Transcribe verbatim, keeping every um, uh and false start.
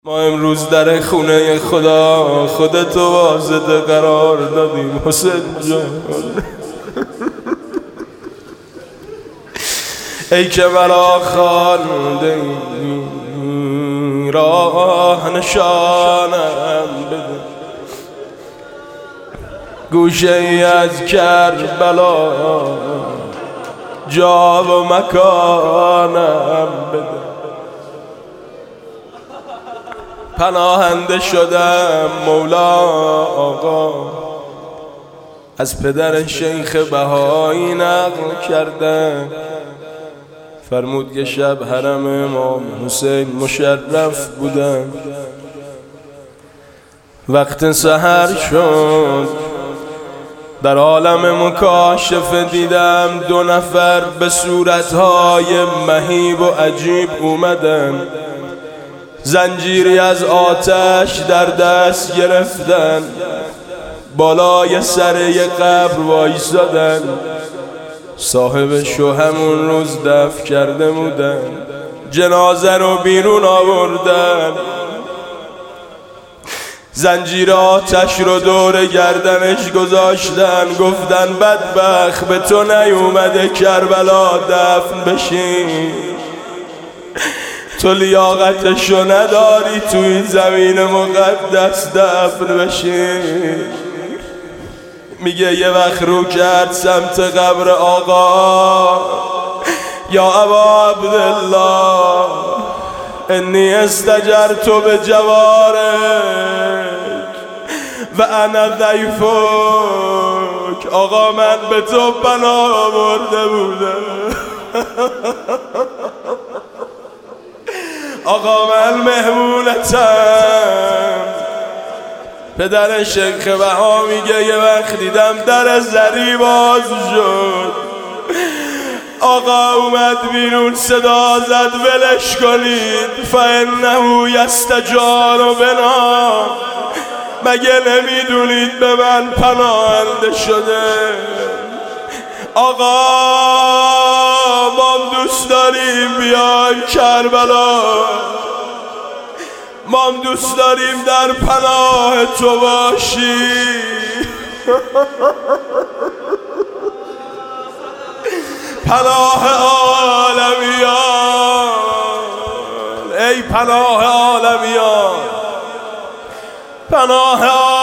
ما امروز در خونه خدا خودتو واسطه قرار دادیم حسین جان. ای که مرا خوانده راه نشانم بده، گوشه ای از کربلا جا و مکانم بده. پناهنده شدم مولا آقا، از پدر شیخ بهایی نقل کردم، فرمود که شب حرم امام حسین مشرف بودم. وقت سحر شد در عالم مکاشفه دیدم دو نفر به صورتهای مهیب و عجیب اومدن، زنجیری از آتش در دست گرفتن، بالای سر یک قبر وایسادن. صاحب شو همون روز دفن کرده بودن، جنازه رو بیرون آوردن، زنجیر آتش رو دور گردنش گذاشتن، گفتن بدبخت به تو نیومده کربلا دفن بشی، تو لیاقتشو نداری تو این زمین مقدس دفن بشی. میگه یه وقت رو کرد سمت قبر آقا، یا ابا عبدالله انی استجرت به جوارک و انا ضیفک، آقا من به تو پناه آورده بودم، آقا من مهمونتم. پدر شیخ بها میگه یه وقت دیدم در زری باز شد، آقا اومد بیرون صدا زد ولش کنید فانه یستجار بنا، مگه نمیدونید به من پناهنده شده؟ آقا ما دوست داریم بیایم کربلا، ما دوست داریم در پناه تو باشی. پناه عالمیان، ای پناه عالمیان، پناه عالمیان.